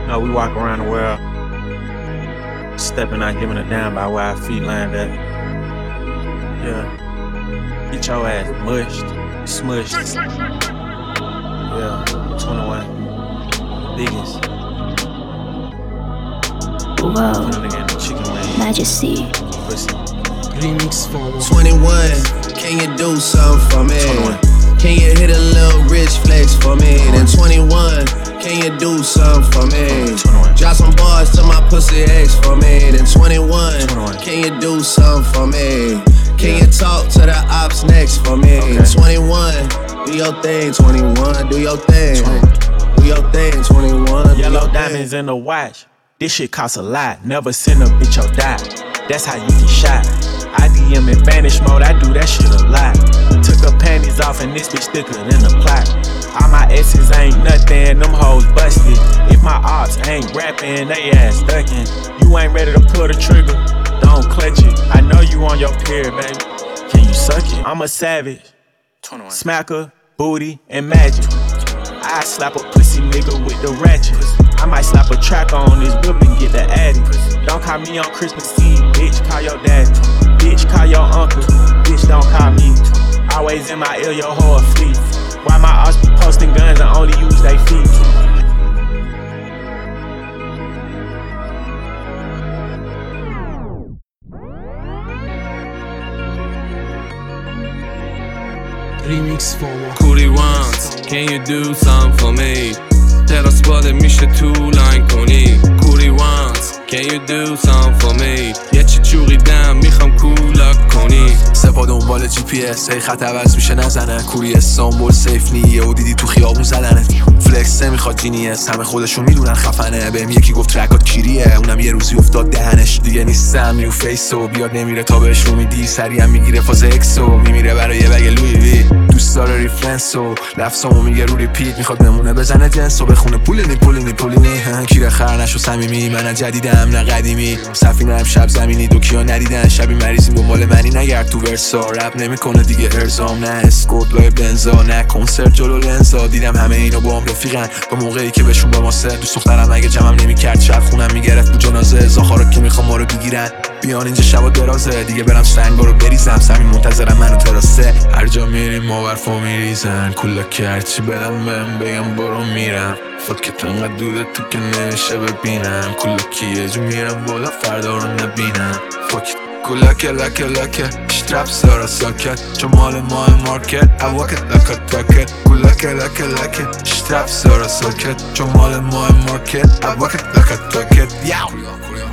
We walk around the world, stepping out, giving a damn about where our feet land at. Yeah. Get your ass mushed, smushed. Yeah, 21. Biggest. Whoa. Nigga in the chicken wing. Majesty. Pussy. Remix for 21, can you do something for me? 21. Can you hit a little rich flex for me? Then 21, can you do something for me? 21. Drop some bars to my pussy ex for me. Then 21, 21. can you do something for me? Can you talk to the ops next for me? Okay. 21, do your thing. 21, do your thing. 20. Do your thing. 21, do Yellow your diamonds in the watch. This shit costs a lot. Never send a bitch or die. That's how you get shot. I DM in vanish mode, I do that shit a lot. Took her panties off and this bitch thicker than a plot. All my S's ain't nothing, them hoes busted. If my ops ain't rapping, they ass ducking. You ain't ready to pull the trigger, don't clutch it. I know you on your period, baby. Can you suck it? I'm a savage. 21. Smacker, booty, and magic. I slap a pussy nigga with the ratchet. I might slap a track on this whip and get the addy. Don't call me on Christmas Eve, bitch, call your daddy. Bitch, call your uncle, bitch, don't call me. Always in my ear, your whole fleet. Why my ops be posting guns and only use they feet? Remix for Coolie wants, can you do something for me? تراس باله میشه تو لاین کنی کوری وانس can you do something for me یه چی چوقیدم میخوام کولاک کنی سپا دنبال جی پی اس هی خط عوض میشه نزنه کوری استانبول سیف نیه و دیدی تو خیابون زدنه فلکس نمیخواد جینیس همه خودشون میدونن خفنه بهم یکی گفت ترکات کیریه اونم یه روزی افتاد دهنش دیگه نیستم نیو فیسو بیاد نمیره تا بهش رو میدی سریع میگیره فاز اکسو میمیره برای یه بگ لوی وی دوست داره ریفرنسو لفظامو میگه رو ریپیت میخواد بمونه بزنه جنسو بخونه پولینی کیره خر نشو صمیمی من جدیدم نه قدیمی سفینه هم شب زمینی دوکیا ندیدن شبی مریضیم دنبال منی نگرد تو ورسا رپ نمیکنه دیگه ارزام نه اسکوت لای بنزا نه کنسرت جلو لنزا دیدم همه اینو با هم رفیقن با موقعی که بهشون با ما سر دوست دخترم اگه جمعم نمیکرد شب خونم میگرفت تو جنازه زاخارا که میخوام ما رو بگیرن بیان اینجا شبا درازه دیگه برم سنگا رو بریزم سمین منتظرم منو تراسه هر جا میریم ما برفا میریزن کلا کرد چی بدم بگم برو میرم فکت انقدر دوده تو که نمیشه ببینم کلا کیه جو میرم بالا فردا رو نبینم فکت کلاکه شترپ سارا ساکت چون مال ماه مارکت اواکت لکت کلاکه شترپ سارا ساکت چون مال ماه مارکت اواکت لکت یاو